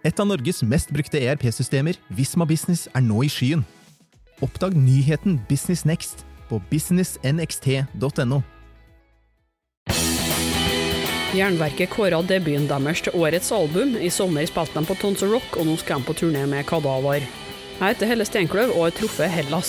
Et av Norges mest brukte ERP-systemer, Visma Business, nå I skyen. Oppdag nyheten Business Next på businessnxt.no. Jernverket kåret debuten deres til årets album. I sommer spilte de på Tons of Rock, og nå skal de på turné med Kadaver. Jeg heter Helle Stenkløv og har truffet Hellas.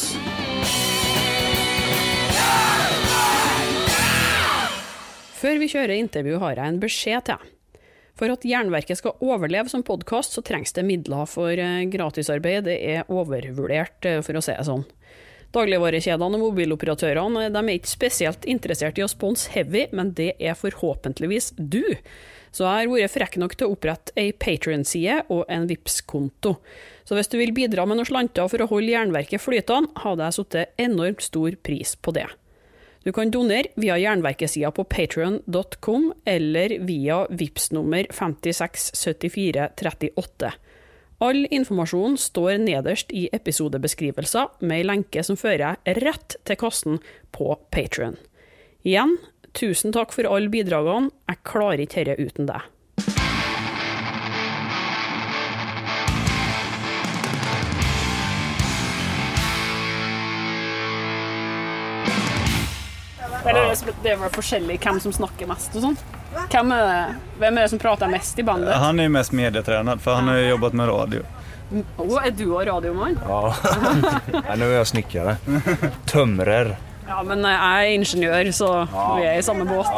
Før vi kjører intervju har jeg en beskjed til. For at Jernverket skal overleve som podcast, så trengs det midler for gratisarbeid. Det overvurdert, for å si det sånn. Dagligvarekjedene og mobiloperatørene, de ikke spesielt interessert I å sponse heavy, men det forhåpentligvis du. Så jeg har vært frekk nok til å opprette en Patreon-side og en Vipps-konto. Så hvis du vil bidra med noen slanter for å holde Jernverket flytende, hadde jeg satt enormt stor pris på det. Du kan donere via Jernverkesida på patreon.com eller via Vipps-nummer 567438. All informasjon står nederst I episodebeskrivelser med en lenke som fører rett til kassen på Patreon. Igjen, tusen takk for alle bidragene. Jeg klarer ikke dette uten deg. Det var forskjellig hvem som snakker mest og sånn. Hvem det som prater mest I bandet? Han mest medietränad för han har jobbat med radio. Du og radiomann? Ja, nu jag snickare. Tömrer. Ja, men jeg ingeniør, så vi I samme båt.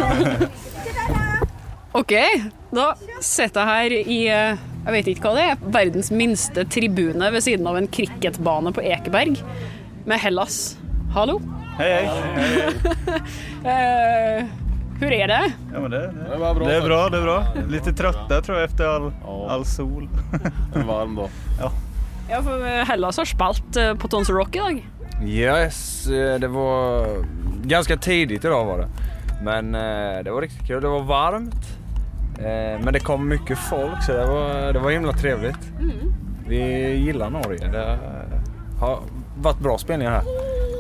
Ok, da sitter jeg her I, jeg vet ikke hva det verdens minste tribune ved siden av en cricketbane på Ekeberg, med Hellas. Hallo? Hej. Hur det? Ja, men det är bra, det är bra. Lite trötta tror jag efter all sol. Varm då. Ja, för Hellas har spalt på Tons of Rock idag. Yes, det var ganska tidigt idag var det. Men det var riktigt kul, det var varmt. Men det kom mycket folk så det var himla trevligt. Vi gillar Norge. Det har varit bra spelningar här.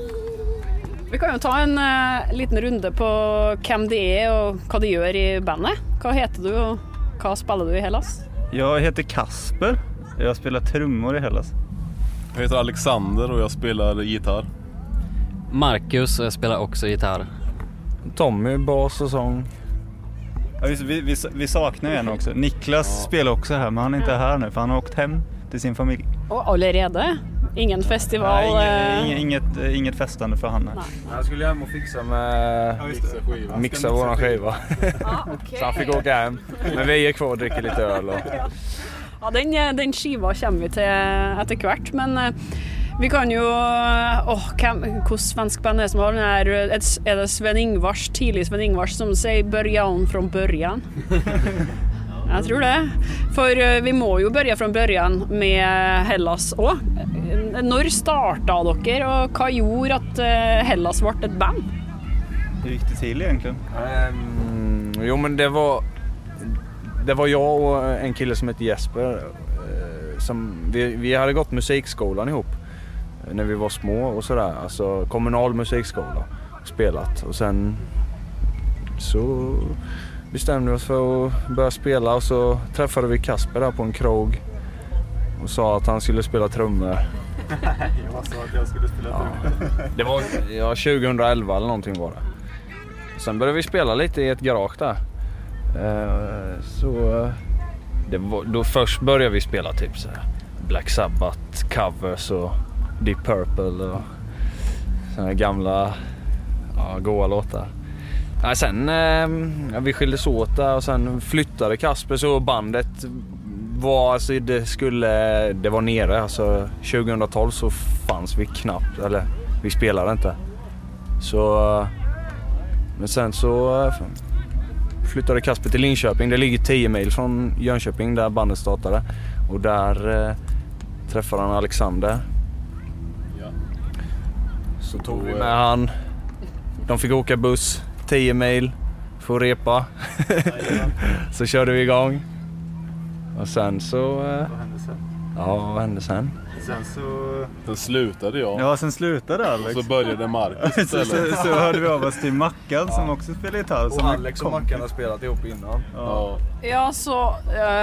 Vi kan jo ta en liten runde på hvem det og hva de gjør I bandet. Hva heter du og hva spiller du I Hellas? Jag heter Kasper. Jag spelar trummor I Hellas. Jag heter Alexander och jag spelar gitarr. Marcus och jag spelar också gitarr. Tommy, bas och sång. Ja, vi saknar en också. Niklas spelar också här, men han är inte här nu för han har åkt hem till sin familj. Och allerede? Ingen festival? Nej, inget festande för han. Han skulle hem och fixa med mixa våran skiva. Okay. Så han fick åka hem. Men vi är kvar och dricker lite öl. Och... Ja, den skiva kommer vi til etter hvert, men vi kan jo... Hvor svensk band som har den her? Det Sven Ingvars, tidlig Sven Ingvars, som sier början från början? Jeg tror det. For vi må jo begynne fra början med Hellas også. Når startet dere, og hva gjorde at Hellas ble et band? Hur gick det till egentligen? Jo, men det var jag och en kille som heter Jesper som vi hade gått musikskolan ihop när vi var små och sådär, alltså kommunal musikskola, spelat och sen så bestämde vi oss för att börja spela och så träffade vi Kasper där på en krog och sa att han skulle spela trummor. Jag sa att jag skulle spela trummor. Det var 2011 eller någonting var det. Sen började vi spela lite I ett garage där. Så då först började vi spela typ så här Black Sabbath covers och Deep Purple och såna gamla goa låtar. Sen vi skildes åt där och sen flyttade Kasper så bandet var alltså det var nere alltså 2012 så fanns vi knappt eller vi spelade inte. Så men sen så flyttade Kasper till Linköping. Det ligger 10 mil från Jönköping där bandet startade och där träffade han Alexander. Ja. Så tog vi med han. De fick åka buss 10 mil för att repa. Så körde vi igång. Och sen så Vad hände sen? ja, vad hände sen? Sen så slutade jag. Ja, sen slutade Alex. Och så började Marcus istället. så hörde vi av oss till Mackan som också spelar gitarr. Och Alex och Mackan har spelat ihop innan. Ja. Ja, så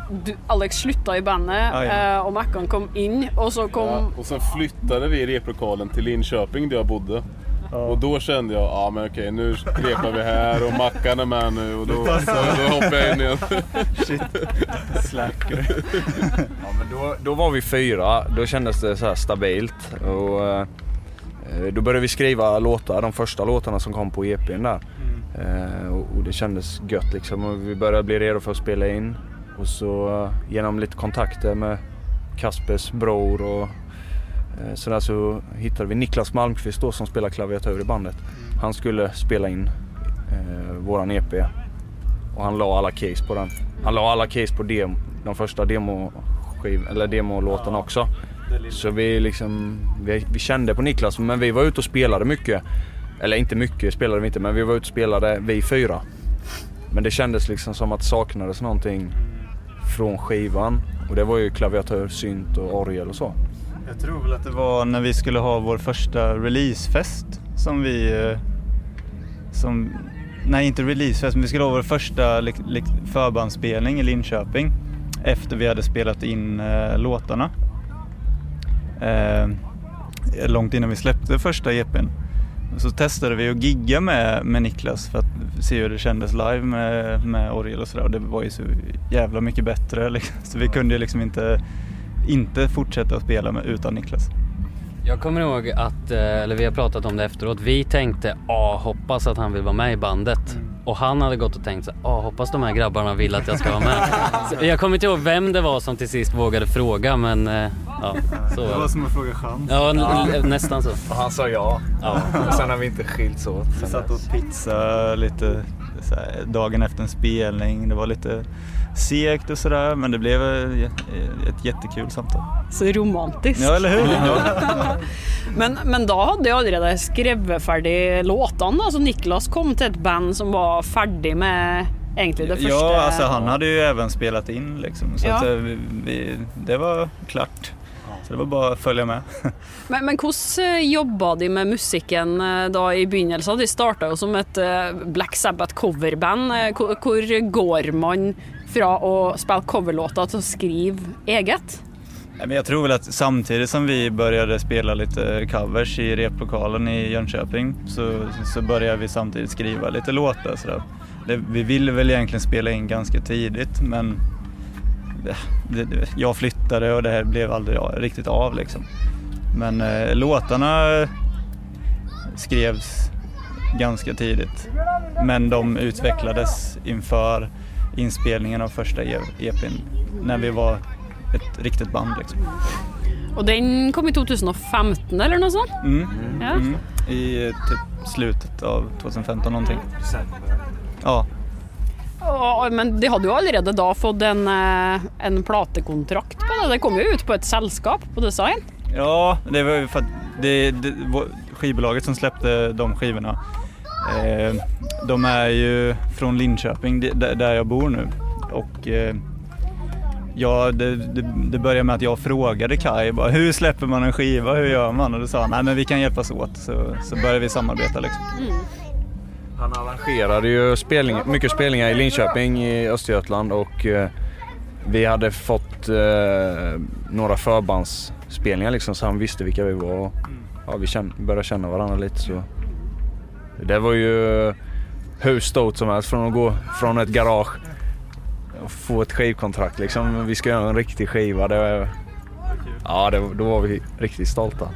Alex slutade i bandet och Mackan kom in och så kom... Ja, och sen flyttade vi replokalen till Linköping där jag bodde. Och då kände jag, men okej, nu repar vi här och Mackan är med nu och då hoppar jag in igen. Shit, slacker. Ja, men då var vi 4, då kändes det så här stabilt och då började vi skriva låtar, de första låtarna som kom på EP:n där. Och det kändes gött liksom, och vi började bli redo för att spela in. Och så genom lite kontakter med Kaspers bror och sådär så hittade vi Niklas Malmqvist då som spelar klaviatör i bandet. Han skulle spela in våran EP och han la alla case på den. Han la alla case på de första demolåtarna också. Så vi kände på Niklas, men vi var ute och spelade mycket. Eller inte mycket spelade vi inte, men vi var ute och spelade vi 4. Men det kändes liksom som att det saknades någonting från skivan. Och det var ju klaviatör, synt och orgel och så. Jag tror väl att det var när vi skulle ha vår första releasefest nej, inte releasefest, men vi skulle ha vår första förbandsspelning i Linköping efter vi hade spelat in låtarna. Långt innan vi släppte första EP:n. Så testade vi att gigga med Niklas för att se hur det kändes live med orgel och sådär. Och det var ju så jävla mycket bättre liksom. Så vi kunde liksom inte fortsätta att spela utan Niklas. Jag kommer ihåg att, eller vi har pratat om det efteråt, vi tänkte, hoppas att han vill vara med i bandet. Och han hade gått och tänkt, hoppas de här grabbarna vill att jag ska vara med. Så jag kommer inte ihåg vem det var som till sist vågade fråga, men så. Det var som att fråga chans. Ja, nästan så. Och han sa ja. Sen har vi inte skilts åt. Vi satt åt pizza lite såhär, dagen efter en spelning. Det var lite segt och sådär, men det blev ett jättekul samtal. Så romantiskt. Ja, eller hur? Men då hade jag redan skrivit färdig låtan. Alltså Niklas kom till ett band som var färdig med egentligen det första. Ja, alltså han hade ju även spelat in liksom. Så att det var klart. Så det var bara att följa med. Men hur jobbade de med musiken då i begynnelsen? De startade ju som ett Black Sabbath coverband. Hur går man från att spela coverlåtar till att skriva eget? Men jag tror väl att samtidigt som vi började spela lite covers i replokalen i Jönköping så började vi samtidigt skriva lite låtar. Så vi ville väl egentligen spela in ganska tidigt, men jag flyttade och det här blev aldrig riktigt av liksom. Men låtarna skrevs ganska tidigt, men de utvecklades inför inspelningen av första EP:n när vi var ett riktigt band liksom. Och den kom i 2015 eller något sånt? I typ slutet av 2015 någonting. Ja. Men de hade ju allerede då fått en platekontrakt på det. Det kom ju ut på ett sällskap på Design. Ja, det var ju för att skivbolaget som släppte de skivorna, de är ju från Linköping där jag bor nu. Och det började med att jag frågade Kai bara, hur släpper man en skiva, hur gör man? Och då sa han, nej men vi kan hjälpas åt. Så började vi samarbeta liksom. Han arrangerade ju mycket spelningar i Linköping i Östergötland och vi hade fått några förbandsspelningar liksom, så han visste vilka vi var. Ja, vi började känna varandra lite, så det var ju hur stort som helst från att gå från ett garage och få ett skivkontrakt liksom. Vi ska göra en riktig skiva. Då var vi riktigt stolta.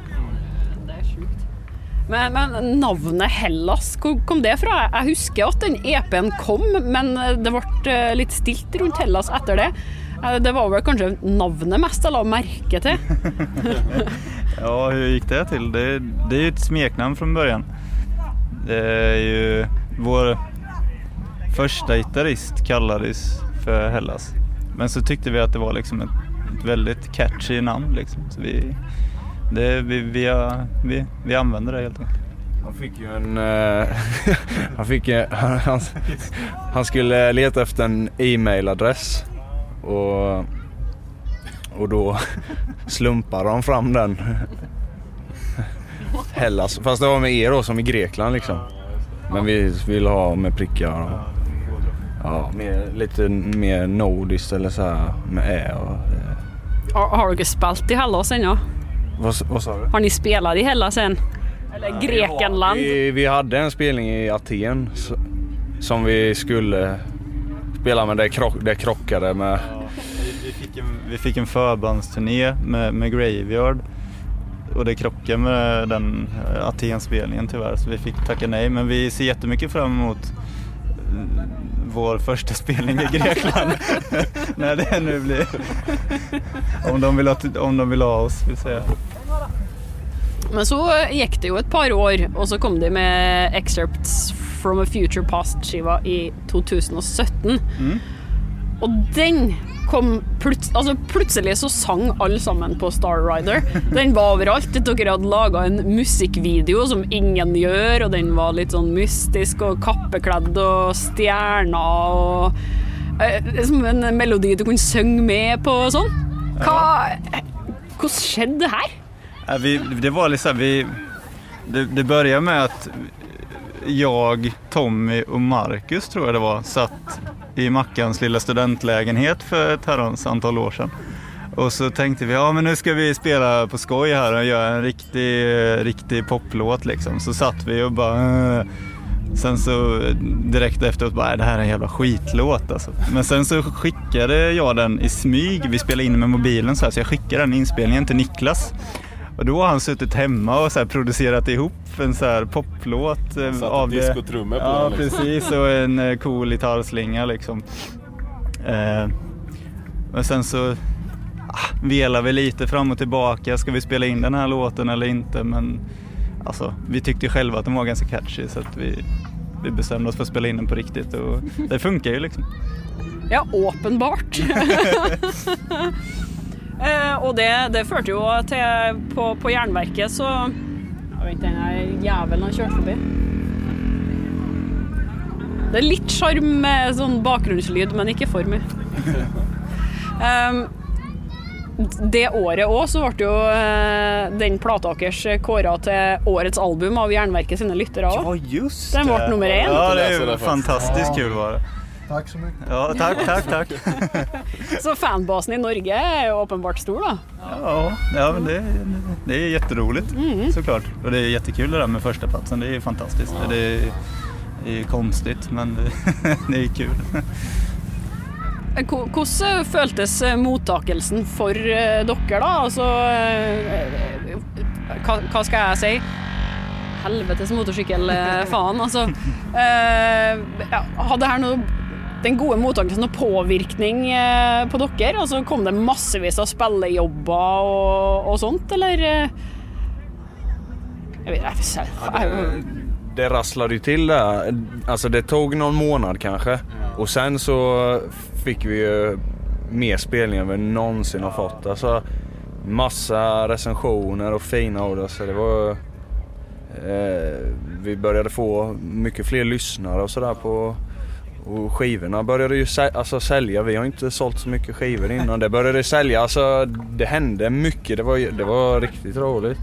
Men navnet Hellas, kom det från? Jag husker att den EP:n kom, men det var lite stilt runt Hellas efter det. Det var väl kanske navnet mest att märka till. Ja, hur gick det till? Det är ju ett smeknamn från början. Det är ju vår första gitarrist kallades för Hellas. Men så tyckte vi att det var liksom ett väldigt catchy namn liksom. Så vi använder det helt enkelt. Han fick ju han skulle leta efter en e-mailadress och då slumpade de fram den. Hellas, fast det var med då som i Grekland liksom. Men vi ville ha med prickar. Ja, lite mer nordiskt eller så här med Har du spelat i Hellas än? Ja? Vad sa du? Har ni spelat i Hellas än? Eller Grekenland? Vi hade en spelning i Aten som vi skulle spela med. Det krockade med... Vi fick en förbandsturné med Graveyard. Och det krockade med den Aten-spelningen tyvärr. Så vi fick tacka nej. Men vi ser jättemycket fram emot vår första spelning i Grekland. När det nu blir. Om de vill ha oss, vill säga. Men så gick det ju ett par år och så kom det med Excerpts from a Future Past-skiva i 2017. Och den kom plötsligt så sang alla sammen på Star Rider. Den var överallt. Dere hade lagat en musikvideo som ingen gör och den var lite sån mystisk och kappeklädd och stjärna och som en melodi du kunde sjunga med på och sån. Hur skedde det här? Det var liksom det började med att jag, Tommy och Marcus tror jag det var satt i Mackans lilla studentlägenhet för ett herrans antal år sedan. Och så tänkte vi, men nu ska vi spela på skoj här och göra en riktig poplåt liksom. Så satt vi och bara... Sen så direkt efteråt bara, det här är en jävla skitlåt alltså. Men sen så skickade jag den i smyg. Vi spelade in med mobilen så jag skickade den inspelningen till Niklas. Och då har han suttit hemma och så här producerat ihop en så här poplåt av discotrummor på. Ja, liksom. precis, och en cool gitarrslinga liksom. Men sen så velar vi lite fram och tillbaka. Ska vi spela in den här låten eller inte? Men alltså, vi tyckte själva att den var ganska catchy så att vi bestämde oss för att spela in den på riktigt och det funkar ju liksom. Ja, uppenbart. Och det förde ju till på Järnverket så jag vet inte, den här jäveln har kört förbi. Det är lite charm med sån bakgrundslyd men inte för mig. Det året också så var det ju den Platakers kåra till årets album av Järnverket sina lyttare. Ja, just det. Den var nummer 1. Ja, det är fantastiskt kul var det. Tack så mycket. Ja, tack. Så fanbasen i Norge är uppenbart stor då. Ja, men det är jätteroligt såklart. Och det är jättekul det där med första platsen. Det är fantastiskt. Ja. Det är konstigt men det är kul. Hvordan føltes mottakelsen for dere da? Altså, hva skal jeg si? Helvetes motorsykkel, faen. Altså, hadde her den gode mottakelsen noe påvirkning på dere? Altså, kom det massevis av spillejobber og sånt, eller? Jeg vet ikke. Det rasslade ju till där. Alltså det tog någon månad kanske. Och sen så fick vi ju mer spelningar än vi någonsin har fått. Alltså massa recensioner och fina ord. Så det var... vi började få mycket fler lyssnare och sådär på... Och skivorna började ju sälja. Vi har inte sålt så mycket skivor innan. Det började sälja. Alltså det hände mycket. Det var riktigt roligt.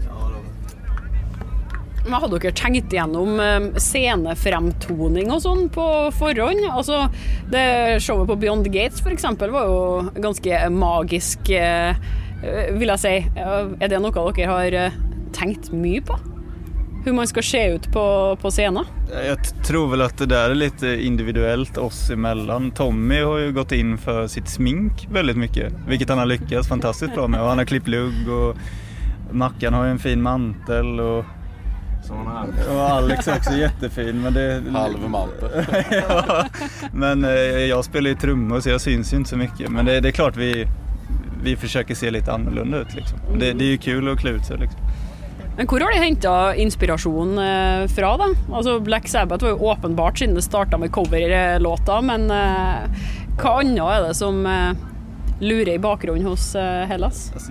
Men hadde dere tenkt igjennom scenefremtoning og sånn på forhånd? Altså, det showet på Beyond the Gates for eksempel var jo ganske magisk, vil jeg si. Er det noe dere har tenkt mye på? Hur man ska se ut på scenen? Jag tror väl att det där är lite individuellt oss emellan. Tommy har ju gått in för sitt smink väldigt mycket, vilket han har lyckats fantastiskt bra med. Och han har klipplugg och Mackan har ju en fin mantel och Alex är också jättefin men det halvmantel. Ja, men jag spelar ju trummor så jag syns ju inte så mycket men det är klart vi försöker se lite annorlunda ut liksom. Det är ju kul att klä ut sig liksom. Men hvor har de hentet inspiration fra da? Altså Black Sabbath var jo åpenbart siden det startet med coverlåta, men hva annet er det som lurer i bakgrunden hos Hellas? Alltså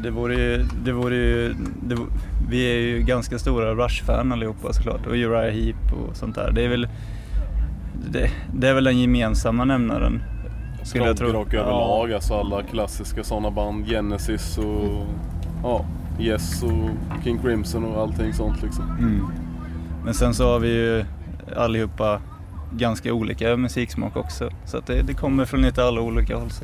vi är ju ganska stora Rush-fan allihopa såklart och Uriah Heep och sånt där. Det är väl den gemensamma nämnaren skulle jag tro. Rock överlag, alltså alla klassiska sådana band, Genesis och Yes och King Crimson och allting sånt liksom. Men sen så har vi ju allihopa ganska olika musiksmak också. Så att det kommer från lite alla olika håll. Så.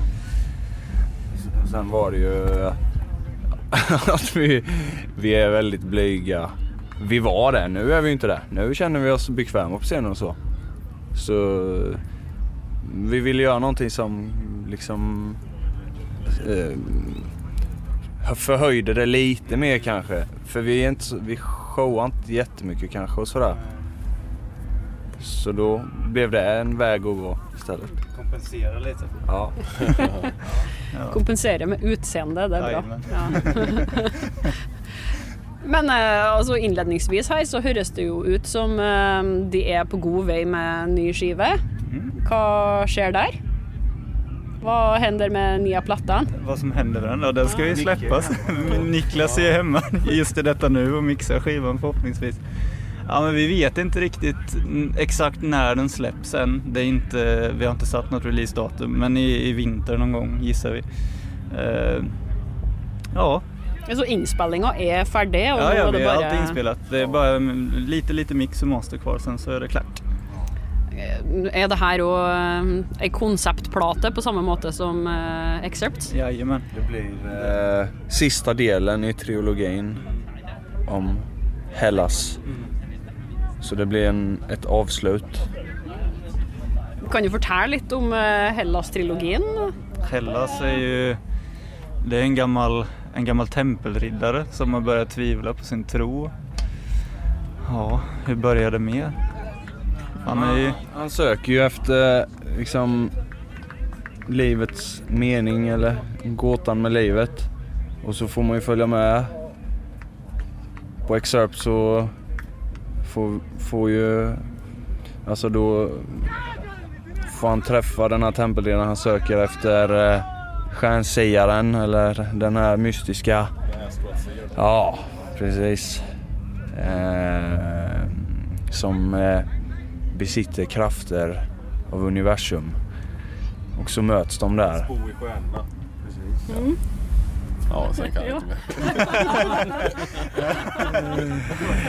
Sen var det ju att vi är väldigt blyga. Vi var det, nu är vi inte det. Nu känner vi oss bekväma på scenen och så. Så vi vill göra någonting som liksom förhöjde det lite mer kanske. För vi showar inte jättemycket kanske och sådär. Så då blev det en väg att gå istället. Kompensera lite. Ja. Kompensera med utseende, det är bra. Ja. Men alltså inledningsvis här så hörs det ju ut som de är på god väg med en ny skiva. Vad sker där? Vad händer med nya plattan? Vad som händer med den då? Den ska ju släppas. Niklas är hemma just i detta nu och mixar skivan förhoppningsvis. Ja, men vi vet inte riktigt exakt när den släpps än. Det är inte, vi har inte satt något releasedatum, men i vinter någon gång gissar vi. Ja. Så inspelningen är färdig? Och ja, det vi bara... har allt inspelat. Det är bara lite mix och master kvar, sen så är det klart. Är det här och en konceptplata på samma måte som Excerpts? Jajamän. Det blir sista delen i trilogin om Hellas. Så det blir ett avslut. Kan du fortälla lite om Hellas-trilogin? Hellas är ju det är en gammal tempelriddare som har börjat tvivla på sin tro. Ja, hur började det med? Han söker ju efter liksom livets mening eller gåtan med livet. Och så får man ju följa med. På Excerpt så får ju alltså då får han träffa den här tempelriddaren. Han söker efter stjärnsiaren eller den här mystiska. Ja, precis. Som besitter krafter av universum. Och så möts de där. Spå i stjärnorna. Precis. Ja, sen kan jag inte mer.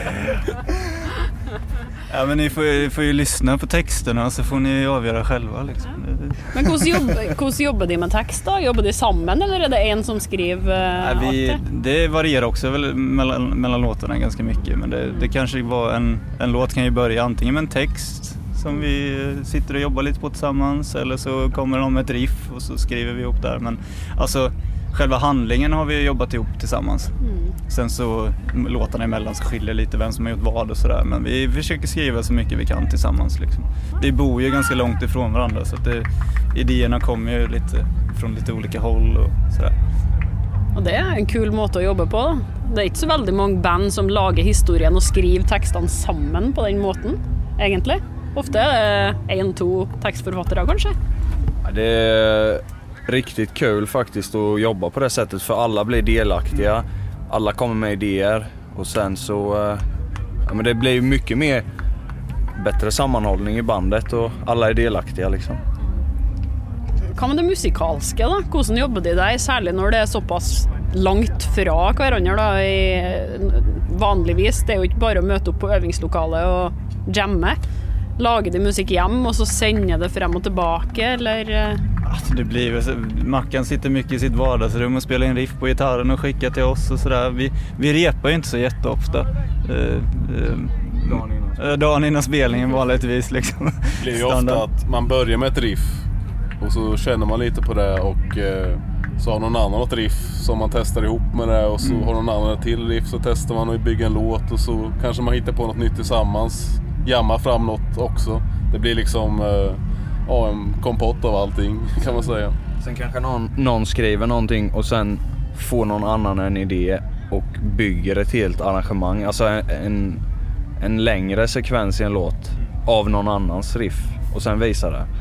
Ja, men ni får ju lyssna på texterna så får ni avgöra själva liksom. Men hur jobbar de med texter? Jobbar de samman eller är det en som skriver? Det varierar också väl mellan låtarna ganska mycket, men det kanske var en låt kan ju börja antingen med en text som vi sitter och jobbar lite på tillsammans, eller så kommer någon med ett riff och så skriver vi ihop där. Men alltså själva handlingen har vi jobbat ihop tillsammans. Sen så låtarna emellan så skiljer lite vem som har gjort vad och sådär. Men vi försöker skriva så mycket vi kan tillsammans liksom. Vi bor ju ganska långt ifrån varandra så att idéerna kommer ju lite från lite olika håll och sådär. Och det är en kul måte att jobba på. Det är inte så väldigt många band som lagar historien och skriver texten samman på den måten, egentligen. Ofta är det 1-2 textförfattare kanske. Ja, det är riktigt kul faktiskt att jobba på det sättet, för alla blir delaktiga. Alla kommer med idéer och sen så men det blir mycket mer bättre sammanhållning i bandet och alla är delaktiga liksom. Kan man det musikalska då? Hvordan jobbar de där, särskilt när det är så pass långt från varandra då? Vanligtvis det är ju inte bara att möta upp på övningslokalet och jamma. Lagar de musik hem och så sända det fram och tillbaka eller? Alltså det blir Mackan sitter mycket i sitt vardagsrum och spelar in riff på gitarren och skickar till oss och sådär. Vi repar ju inte så jätteofta. Dagen innan spelningen vanligtvis liksom. Det blir ju ofta att man börjar med ett riff och så känner man lite på det och så har någon annan ett riff som man testar ihop med det och så har någon annan ett till riff så testar man och bygger en låt och så kanske man hittar på något nytt tillsammans, jammar fram något också. Det blir liksom en kompott av allting kan man säga. Sen kanske någon skriver någonting och sen får någon annan en idé och bygger ett helt arrangemang, alltså en längre sekvens i en låt av någon annans riff och sen visar det.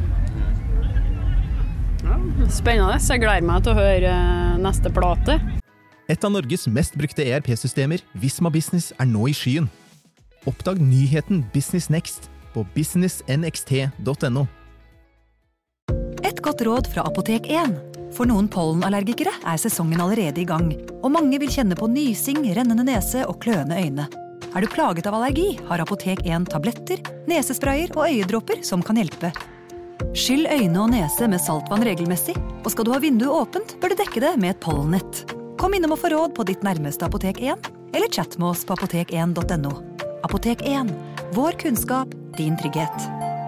Spännande, så jag gleder mig att höra nästa plate. Et av Norges mest brukte ERP-systemer, Visma Business, er nå i skyen. Oppdag nyheten Business Next på businessnxt.no. Et godt råd fra Apotek 1. For noen pollenallergikere er sesongen allerede i gang, og mange vil kjenne på nysing, rennende nese og kløende øyne. Er du plaget av allergi, har Apotek 1 tabletter, nesesprayer og øyedråper som kan hjelpe. Skyll øyne og nese med saltvann regelmessig, og skal du ha vinduet åpent, bør du dekke det med et pollenett. Kom innom og få råd på ditt nærmeste Apotek 1, eller chat med oss på apotek1.no. Apotek 1, vår kunnskap, din trygghet.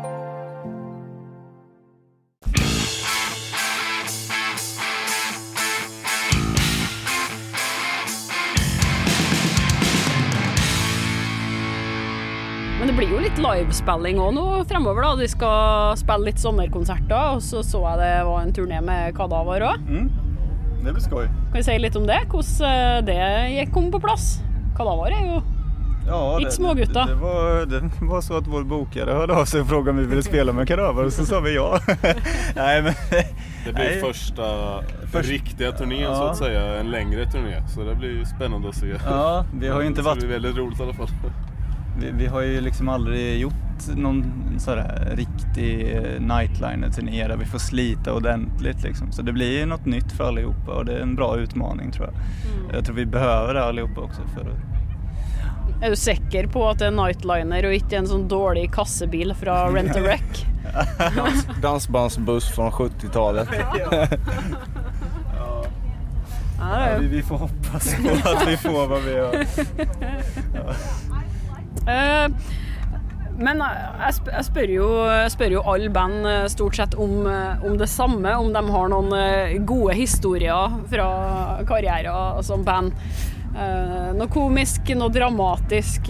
Men det blir jo litt livespilling også nå fremover da. De skal spille litt sommerkonserter, og så jeg det var en turné med Kadaver også. Det blir skoj. Kan vi si litt om det? Hvordan det kom på plass? Kadaver jo inte smågutta. Det var så att vår bokare hörde av sig och frågade om vi ville spela med Kadaver, och så sa vi ja. Nej, men det blir första riktiga turnén så att säga, en längre turné. Så det blir ju spännande att se. Ja, vi har ju inte varit... Det blir väldigt roligt i alla fall. Vi har ju liksom aldrig gjort någon sådär riktig nightliner-turné där vi får slita ordentligt liksom. Så det blir ju något nytt för allihopa, och det är en bra utmaning tror jag. Jag tror vi behöver det allihopa också för att... Är du säker på att det är en nightliner och inte en sån dålig kassebil från Rent a Wreck? Dansbandsbuss från 70-talet. Ja, vi får hoppas på att vi får vad vi har. Men jeg spør jo alle band stort sett om det samme, om de har noen gode historier fra karriere som band. Noe komisk, noe dramatisk.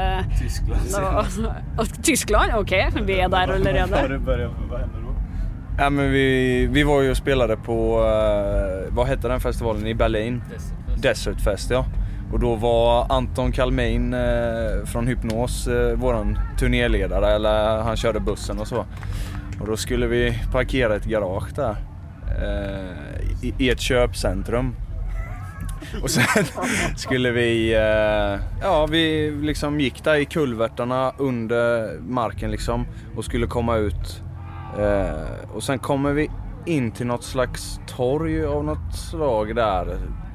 Tyskland? Ok, vi är där allerede. Vad händer då? Ja, men vi var ju och spelade på, vad heter den festivalen i Berlin? Desert Fest, ja. Och då var Anton Kalmin från Hypnos våran turnéledare, eller han körde bussen och så. Och då skulle vi parkera ett garage där i ett köpcentrum. Och sen skulle vi vi liksom gick där i kulvertarna under marken liksom och skulle komma ut. Och sen kommer vi in till något slags torg av något slag där.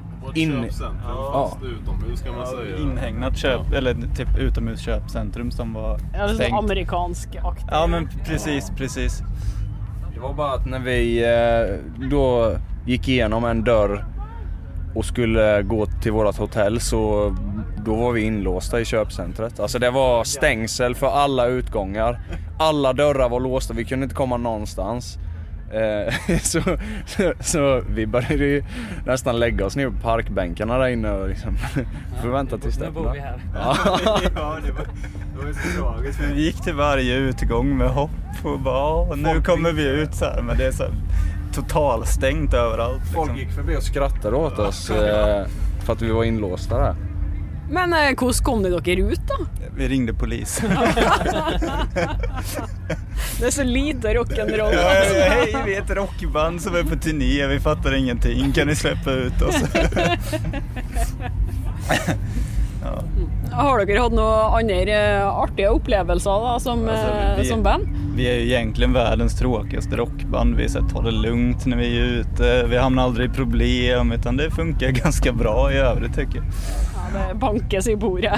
Utomhus kan man säga. Inhägnat köp, eller typ utomhusköpcentrum som var stängt. Amerikansk akt. Ja, men precis. Det var bara att när vi då gick igenom en dörr och skulle gå till vårt hotell, så då var vi inlåsta i köpcentret. Alltså det var stängsel för alla utgångar. Alla dörrar var låsta, vi kunde inte komma någonstans. Så vi började ju nästan lägga oss ner på parkbänkarna där inne och liksom förvänta tills det. Nu bor vi här. Ja, det var så tragiskt. Vi gick till varje utgång med hopp och bara, nu kommer vi ut så här, men det är så totalstängt överallt. Liksom. Folk gick förbi och skrattade åt oss för att vi var inlåsta där. Men hur kom ni dock ut då? Vi ringde polisen. Det är så lite rock'n'roll. Hej, vi är ett rockband som är på turné. Vi fattar ingenting. Kan ni släppa ut oss? Ja. Har dere haft några andra artiga upplevelser då, som band? Vi är ju egentligen världens tråkigaste rockband. Vi tar det lugnt när vi är ute. Vi hamnar aldrig i problem, utan det funkar ganska bra i övrigt tycker jag. Ja, det bankas i bordet.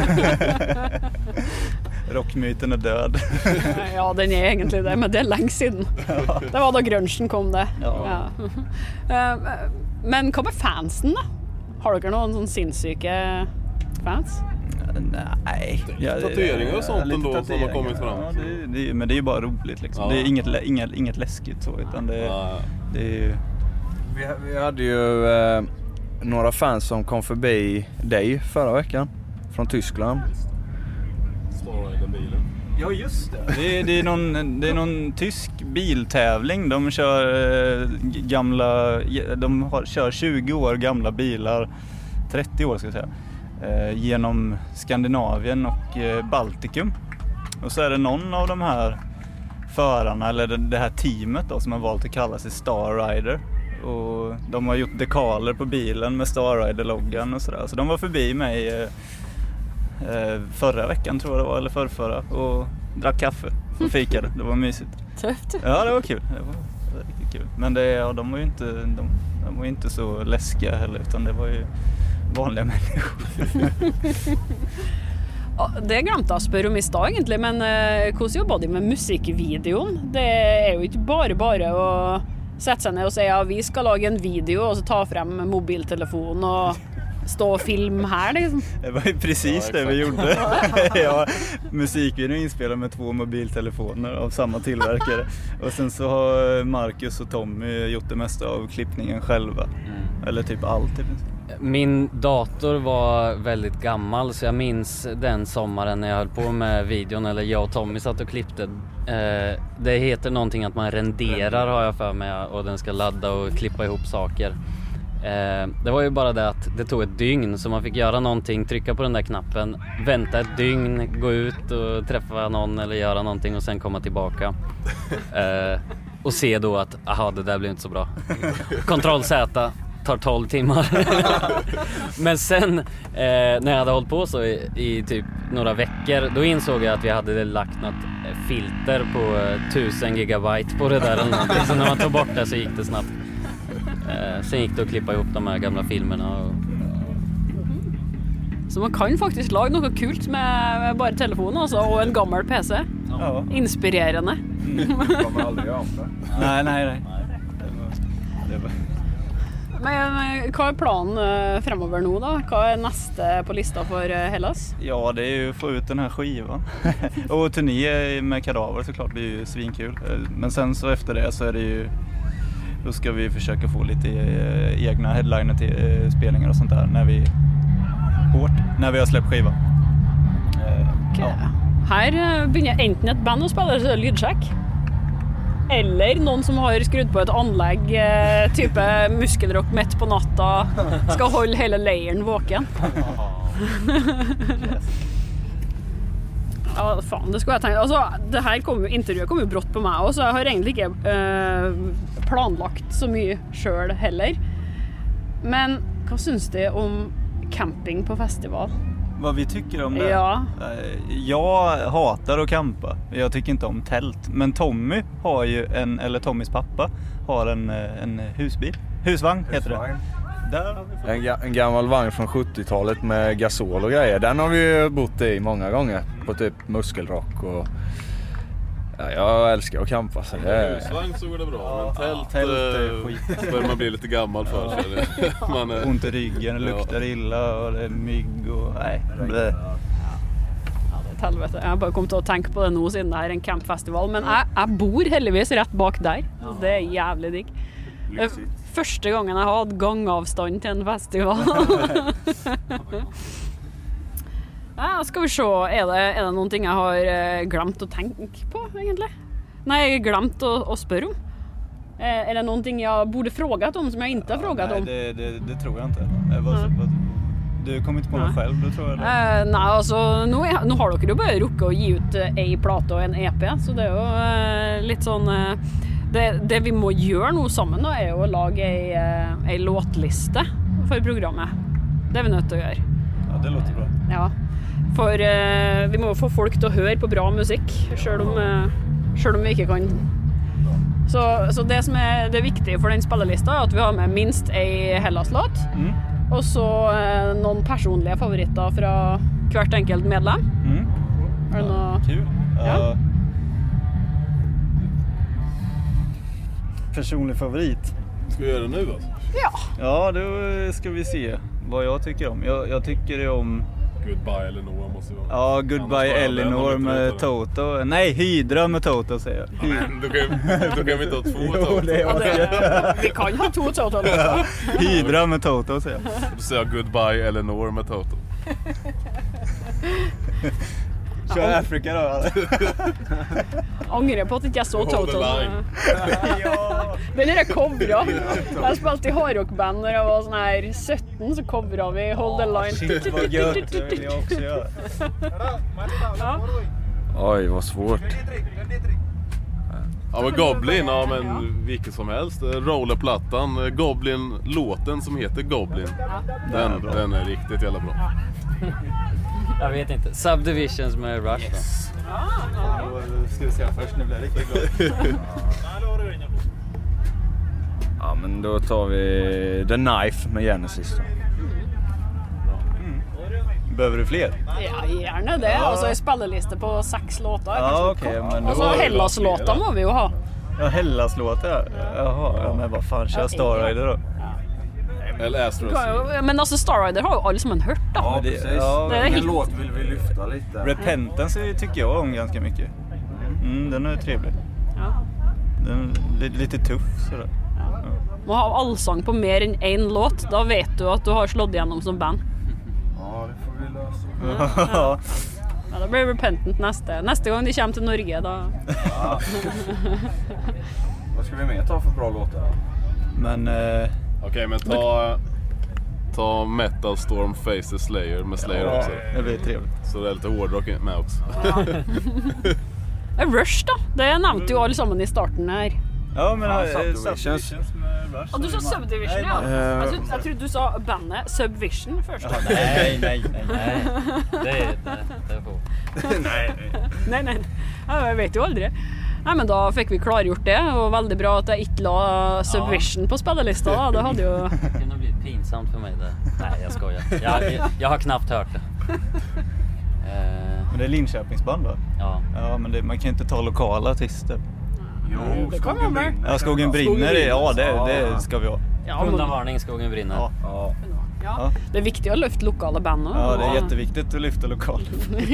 Rockmyten är död. Ja, den är egentligen det, men det är länge sedan. Ja. Det var då grunchen kom det. Ja. Ja. Men vad med fansen då? Har du någon sån sinnssyke fans? Nej. Tatueringar och sånt ändå som har kommit fram. Ja, men det är ju bara roligt liksom. Ja. Det är inget läskigt så, utan det är ju... Vi hade ju några fans som kom förbi dig förra veckan från Tyskland. Bilen. Ja, just det. Det är någon tysk biltävling. De kör kör 20 år gamla bilar, 30 år ska jag säga, genom Skandinavien och Baltikum. Och så är det någon av de här förarna, eller det här teamet då, som har valt att kalla sig Star Rider. Och de har gjort dekaler på bilen med Star Rider-loggan och sådär. Så de var förbi mig förra veckan tror jag det var, eller förrförra, och drack kaffe och fikade. Det var mysigt. Tufft. Ja, det var kul. Det var riktigt kul. Men de var ju inte de var inte så läskiga heller, utan det var ju vanliga människor. Det glemte jeg å spørre om i stad egentlig, men hvordan jobber de med musikkvideoen? Det er jo ikke bare å sette seg ned og si ja, vi skal lage en video og så ta frem mobiltelefonen og stå och film här liksom. Det var ju precis det vi gjorde. Ja, musikvideon inspelad med 2 mobiltelefoner av samma tillverkare. Och sen så har Marcus och Tommy gjort det mesta av klippningen själva. Eller typ allt. Min dator var väldigt gammal så jag minns den sommaren när jag höll på med videon, eller jag och Tommy satt och klippte. Det heter någonting att man renderar har jag för mig, och den ska ladda och klippa ihop saker. Det var ju bara det att det tog ett dygn, så man fick göra någonting, trycka på den där knappen, vänta ett dygn, gå ut och träffa någon eller göra någonting och sen komma tillbaka och se då att aha, det där blev inte så bra. Ctrl Z tar 12 timmar. Men sen när jag hade hållit på så i typ några veckor, då insåg jag att vi hade lagt något filter på 1000 gigabyte på det där eller någonting. Så när man tog bort det så gick det snabbt. Sen gick det att klippa ihop de här gamla filmerna och... Så man kan faktiskt laga något kult med bara telefonen alltså, och en gammal PC. Ja. Inspirerande. Kommer aldrig göra om det. Nej. Det var... Men vad är planen framöver nu då? Vad är nästa på listan för Hellas? Ja, det är ju att få ut den här skivan. Och turné med Kadaver såklart blir ju svinkul. Men sen så efter det så är det ju... Då ska vi försöka få lite egna headliner till spelningar och sånt där när vi har släppt skivan. Okay. Ja. Här börjar enten ett band att spela så lydcheck eller någon som har skruvat på ett anlägg typ muskelrock mitt på natta ska hålla hela lejren vaken. Ja, fan, det skulle jag tänka. Alltså, det här intervjuet kom ju brått på mig och så jag har egentligen inte planlagt så mycket själv heller. Men vad syns det om camping på festival? Vad vi tycker om det? Ja. Jag hatar att campa. Jag tycker inte om tält. Men Tommy har ju eller Tommys pappa har en husvagn heter det. En gammal vagn från 70-talet med gasol och grejer. Den har vi ju bott i många gånger på typ muskelrock och ja, jag älskar att campa så husvagn så går det bra, men tält börjar man bli lite gammal för sig. Man är ont i ryggen, det luktar illa och det är mygg och nej. Ja, det är ett helvete. Jag har bara kommit att tänka på det nu sedan det här är en campfestival, men jag bor heldigvis rätt bak där. Det är jävligt digg. Första gången jag hade gångavstånd till en festival. Ja, ska vi se. Är det någonting jag har glömt att tänka på egentligen? Nej, glömt att spöra om. Är det någonting jag borde frågat om som jag inte har frågat om? Nej, det tror jag inte. Du kommer inte på mig själv, då tror jag det. Nej, alltså nu har dere ju börjat rucka och ge ut en platta och en EP, så det är ju lite sån... Det vi må göra nu sammen då är att laga en låtlista för programmet. Det är vi nödt att göra. Ja, det låter bra. Ja. För vi må få folk att höra på bra musik, själv om vi inte kan. Så det som är det viktiga för den spellistan är att vi har med minst en Hellas-låt. Och så någon personliga favoriter från hvert enkelt medlem. Är det något kul? Ja. Personlig favorit. Ska vi göra det nu alltså? Ja, då ska vi se vad jag tycker om. Jag tycker det om Goodbye Eleanor måste vara. Ja, Goodbye Eleanor med Toto. Nej, Hydra med Toto säger jag. Men då kan vi inte ha 2 Toto. Vi kan ju ha 2 Toto. Hydra med Toto säger jag. Då säger jag Goodbye Eleanor med Toto. Kör Afrika då. Ångrar på att inte jag såg Toto. Ja. Den är det cover. Jag har spelat i hardrockband när jag var sån här 17, så coverade vi Hold the Line. Shit vad gött, det vill jag också göra. Ja. Oj, vad svårt. Ja, men Goblin, ja men vilket som helst. Rollerplattan, Goblin-låten som heter Goblin. Den är riktigt jävla bra. Jag vet inte. Subdivisions med Rush då. Då ska vi se först, nu blir det riktigt glad. Ja, men då tar vi The Knife med Genesis då. Behöver du fler? Ja, gärna det. Ja. Och så är spellelista på 6 låtar. Ja, okej. Men Och så Hellas-låtar må vi ju ha. Ja, Hellas-låtar. Jaha, ja, men vad fan, kör Star Rider då? Eller Astros. Men alltså Star Rider har ju alla som en hört då. Ja, precis. Ja, Det är Vilken hit. låt vill vi lyfta lite? Repentance tycker jag om ganska mycket. Den är trevlig. Ja. Den är lite tuff sådär. Man har allsång på mer än en låt. Då vet du att du har slått igenom som band. Ja, det får vi lösa. Ja. Ja, då blir det Repentant nästa gång de kommer till Norge då. Ja. Vad ska vi mer ta för bra låtar? Men Okej, men ta Metal Storm Face the Slayer med Slayer också. det blir trevligt. Så det är lite hårdrock med också. Rush då? Det nämnde ju allesammans i starten här. Ja, men Subdivisions. med Rush. Och du sa Subdivision, ja. Jag trodde du sa bandet Subvision först. Nej. Nej, det får. Nej. Ja, jag vet ju aldrig. Nej, men då fick vi klargjort det. Och väldigt bra att jag inte la Subvision på spellistan. Det hade ju... Det kunde bli pinsamt för mig det. Nej, jag skojar. Jag har knappt hört det. Men det är Linköpingsband då? Ja. Ja, men man kan ju inte ta lokala artister. Jo, det kommer med. Ja, Skogen brinner. Ja, det ska vi ha. Ja, men, Undanvarning, skogen brinner. Ja. ja. Det är viktigt att lyfta lokala band. Ja, det är jätteviktigt att lyfta lokalt.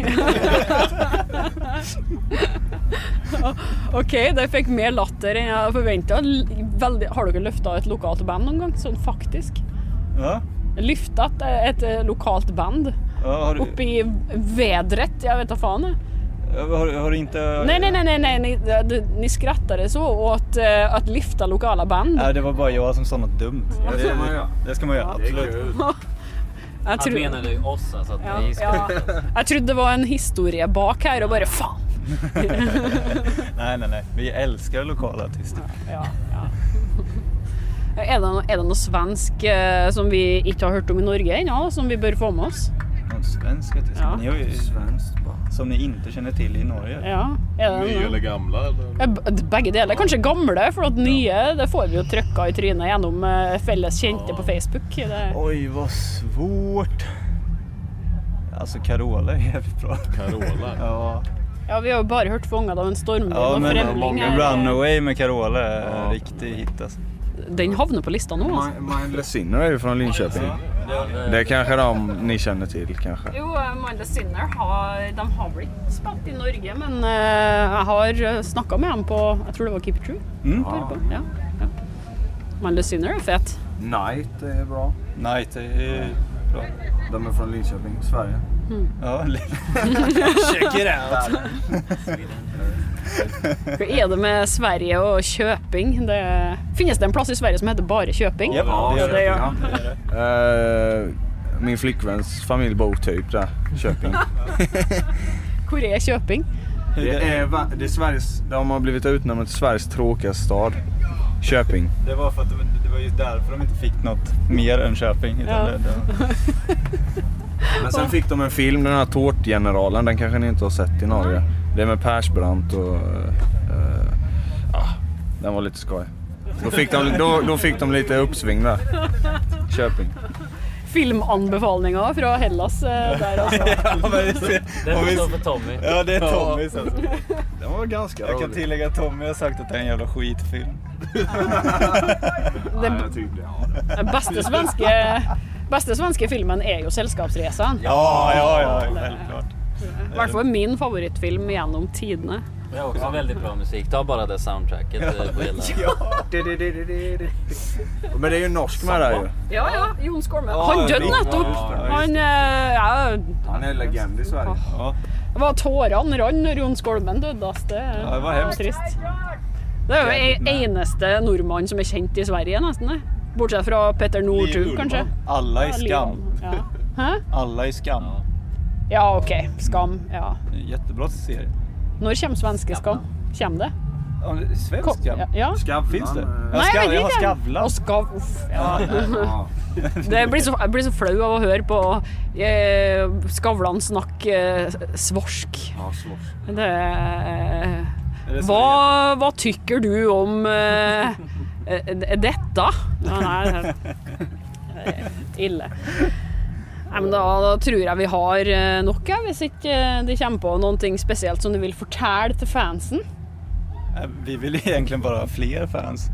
Okej, det fick mer latter än jag förväntade. Har du lyftat ett lokalt band någon gång? Så faktiskt. Ja? Lyftat ett lokalt band. Ja, har du... Uppe i vädret, jag vet inte fan. Har du inte... Nej, ni skrattade så åt att lyfta lokala band. Nej, det var bara jag som sa något dumt. det ska man göra. Det ska man göra, absolut. Han menar ju oss alltså att vi ska... Ja. Jag trodde det var en historia bak här och bara fan. Nej. Vi älskar lokala artister. Ja. Är det någon svensk som vi inte har hört om i Norge ännu, som vi bör få med oss? Någon svensk artist. Ja. Ni har ju... Svenskt bara. Som ni inte känner till i Norge. Ja. Nya eller gamla? Eller? Bägge delar. Kanske gamla, för att nya, det får vi ju trycka i trynet genom fälles känte på Facebook. Det... Oj, vad svårt. Alltså Carola är jävligt bra. Carola? Ja, vi har ju bara hört Fångad av en stormvind Ja, och men Främling här. Runaway med Carola är en riktig hit alltså. Den havnar på listan nu alltså. Mindless Sinner är ju från Linköping. Det är kanske ni känner till kanske. Jo, Mindless Sinner har blivit spelat i Norge, men jag har snackat med dem på, jag tror det var Keep It True. Ja. Mindless Sinner är fett. Night är bra. Night är bra. De är från Linköping, Sverige. Ja, check it out. Hur är det med Sverige och Köping? Finns det en plats i Sverige som heter bara Köping? Ja, det gör det. Min flickväns familj bor typ där, Köping. Hur är Köping? Det är Sveriges, de har blivit utnämnt till Sveriges tråkigaste stad. Köping. Det var för att det var just därför de inte fick något mer än Köping. Utan Men sen fick de en film, den här Tårtgeneralen, den kanske ni inte har sett i Norge. Det är med Persbrandt och den var lite skoj. Då fick de lite uppsving där. Köping. Filmanbefallningar från Hellas där alltså. Det får stå för Tommy. Ja, det är Tommy alltså. Den var ganska rolig. Jag kan tillägga att Tommy har sagt att det är en jävla skitfilm. Den bästa svenska filmen är ju Sällskapsresan. Ja, självklart. Varför är min favoritfilm genom tiderna? Det är också väldigt bra musik. Ta bara det soundtracket på hela. Men det är ju norsk med där ju. Ja, Jon Skormen. Han död nettopp. Han är legend i Sverige. Ja. Det var tåran rann när Jon Skormen döddes. Det var hemskt. Trist. Det är ju eneste nordmann som är känd i Sverige nästan. Bortsett från Petter Northug kanske. Alla i Skam. Ja. Alla i Skam. Ja, okej. Skam, ja. Jättebra serie. När kommer svenska Skam? Kommer det? Svensk Skam? Ja. Skavlan. Finns det? Nej, jag har Skavlan. Och Det blir så flau av att höra på Skavlan snack svorsk. Ja, svorsk. Vad tycker du om detta? Ja, nej, ille. Nei, men da tror jeg vi har nok, hvis ikke det kommer på noen ting spesielt som du vil fortelle til fansen. Vi vill egentligen bara ha fler fans.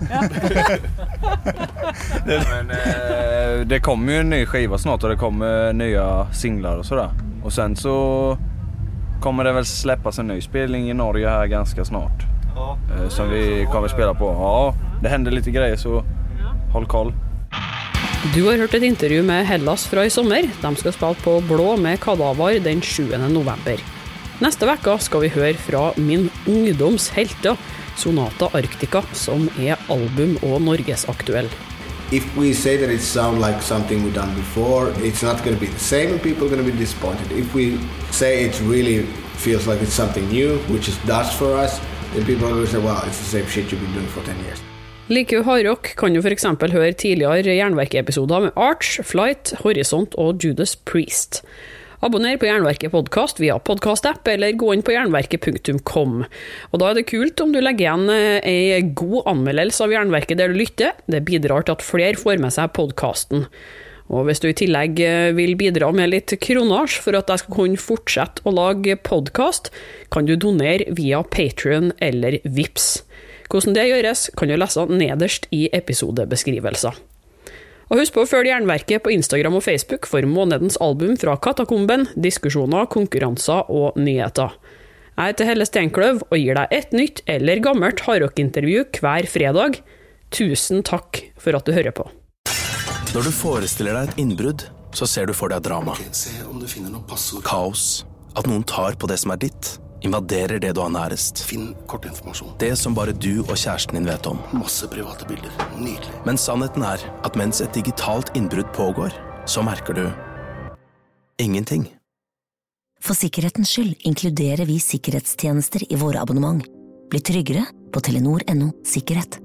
Men det kommer ju en ny skiva snart och det kommer nya singlar och sådär. Och sen så kommer det väl släppas en ny spelning i Norge här ganska snart. Som vi kommer spela på. Ja, det händer lite grejer så håll koll. Du har hørt et intervju med Hellas fra i sommer. De skal spille på Blå med Kadavar den 7. november. Neste vecka skal vi høre fra min ungdomshelte, Sonata Arctica, som album- og norgesaktuell. If we say that it sounds like something we've done before, it's not going to be the same and people are going to be disappointed. If we say it really feels like it's something new, which it does for us, then people are going to say, well, it's the same shit you've been doing for 10 years. Liker du hardrock, kan du for eksempel høre tidligere Jernverket-episoder med Arch, Flight, Horisont og Judas Priest. Abonner på Jernverket podcast via podcast-app, eller gå inn på jernverket.com. Og da det kult om du legger igjen en god anmeldelse av Jernverket der du lytter. Det bidrar til at flere får med seg podcasten. Og hvis du i tillegg vil bidra med litt kronasj for at jeg skal kunne fortsette å lage podcast, kan du donere via Patreon eller Vips. Hvordan det gjøres kan du lese nederst i episodebeskrivelser. Og husk på å følge Jernverket på Instagram og Facebook for månedens album fra Katakomben, diskusjoner, konkurranser og nyheter. Jeg heter Helle Steinkløv og gir deg et nytt eller gammelt hardrock-intervju hver fredag. Tusen takk for at du hører på. Når du forestiller deg et innbrudd, så ser du for deg drama. Se om du finner noen passord. Kaos. At noen tar på det som ditt. Invaderer det du har nærest. Finn kortinformasjon. Det som bare du og kjæresten din vet om. Masse private bilder. Nydelig. Men sannheten at mens et digitalt innbrudd pågår, så merker du ingenting. For sikkerhetens skyld inkluderer vi sikkerhetstjenester i våre abonnement. Bli tryggere på Telenor.no sikkerhet.